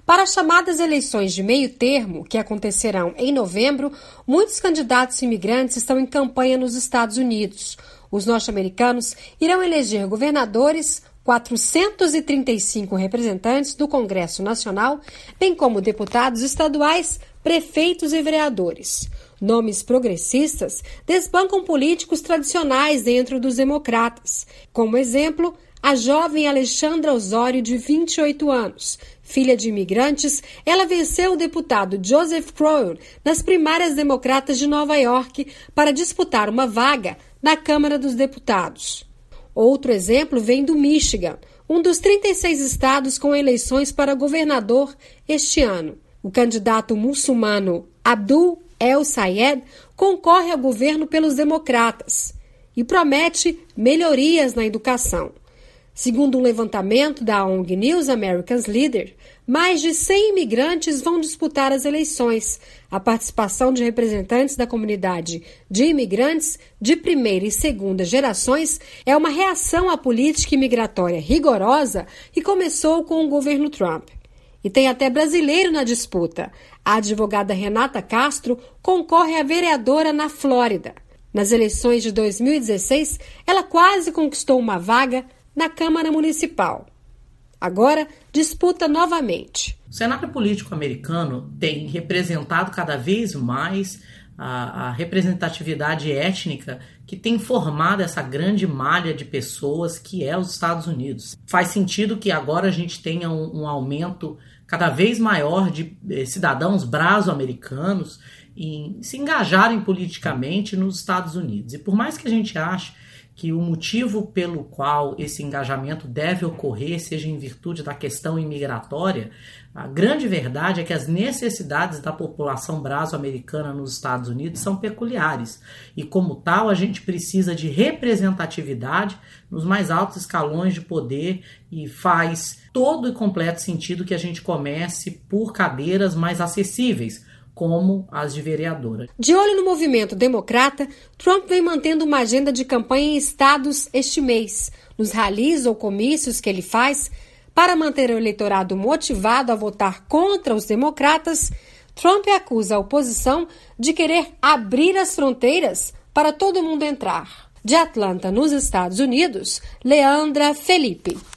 Para as chamadas eleições de meio termo, que acontecerão em novembro, muitos candidatos imigrantes estão em campanha nos Estados Unidos. Os norte-americanos irão eleger governadores, 435 representantes do Congresso Nacional, bem como deputados estaduais, prefeitos e vereadores. Nomes progressistas desbancam políticos tradicionais dentro dos democratas. Como exemplo, a jovem Alexandra Osório, de 28 anos. Filha de imigrantes, ela venceu o deputado Joseph Crowell nas primárias democratas de Nova York para disputar uma vaga na Câmara dos Deputados. Outro exemplo vem do Michigan, um dos 36 estados com eleições para governador este ano. O candidato muçulmano Abdul El-Sayed concorre ao governo pelos democratas e promete melhorias na educação. Segundo um levantamento da ONG News America's Leader, mais de 100 imigrantes vão disputar as eleições. A participação de representantes da comunidade de imigrantes de primeira e segunda gerações é uma reação à política imigratória rigorosa que começou com o governo Trump. E tem até brasileiro na disputa. A advogada Renata Castro concorre a vereadora na Flórida. Nas eleições de 2016, ela quase conquistou uma vaga na Câmara Municipal. Agora, disputa novamente. O cenário político americano tem representado cada vez mais a representatividade étnica que tem formado essa grande malha de pessoas que é os Estados Unidos. Faz sentido que agora a gente tenha um aumento cada vez maior de cidadãos brazo-americanos em se engajarem politicamente nos Estados Unidos. E por mais que a gente ache que o motivo pelo qual esse engajamento deve ocorrer seja em virtude da questão imigratória, a grande verdade é que as necessidades da população brazo-americana nos Estados Unidos são peculiares e, como tal, a gente precisa de representatividade nos mais altos escalões de poder e faz todo e completo sentido que a gente comece por cadeiras mais acessíveis, como as de vereadora. De olho no movimento democrata, Trump vem mantendo uma agenda de campanha em estados este mês. Nos ralis ou comícios que ele faz, para manter o eleitorado motivado a votar contra os democratas, Trump acusa a oposição de querer abrir as fronteiras para todo mundo entrar. De Atlanta, nos Estados Unidos, Leandra Felipe.